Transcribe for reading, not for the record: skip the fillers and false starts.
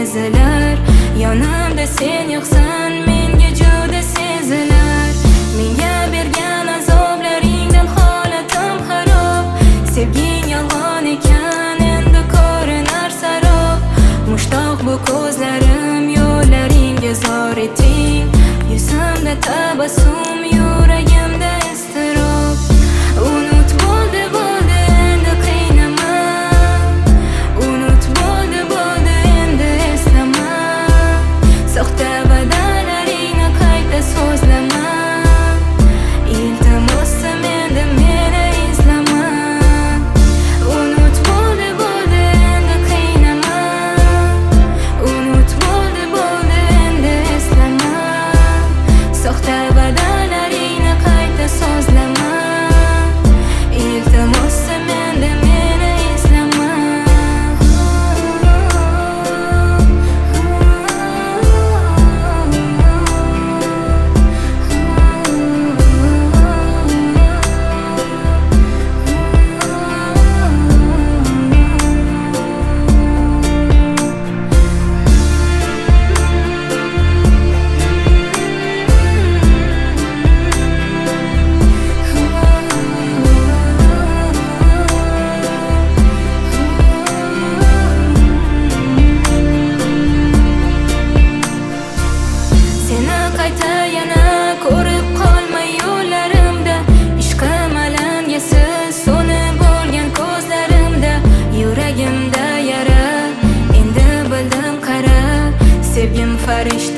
ezilar. Yonimda sen yo'qsan, menga juda sezilar. Menga bergan azoblaringdan holatim xarob. Sevging yolg'on ekan, endi ko'rinar sarob. Mushtoq bu ko'zlarim, yo'llaringga zor eting. Yuzimda tabassum, yuragimda iztirob. Unut bo'ldi, bo'ldi, endi qiynama. Unut bo'ldi, bo'ldi, endi eslama. Soxta va'dalaringni qayta so'zlama. Iltimosim, endi meni izlama. Unut bo'ldi, bo'ldi, endi qiynama. Unut bo'ldi, bo'ldi, endi eslama. Soxta va'dalaringni qayta so'zlama. Iltimosim, endi meni izlama. Seni qayta yana ko'rib qolmay yo'llarimda. Ishqim alangasiz so'nib bo'lgan ko'zlarimda. Yuragimda yara, endi bildim qara. Sevgim farishta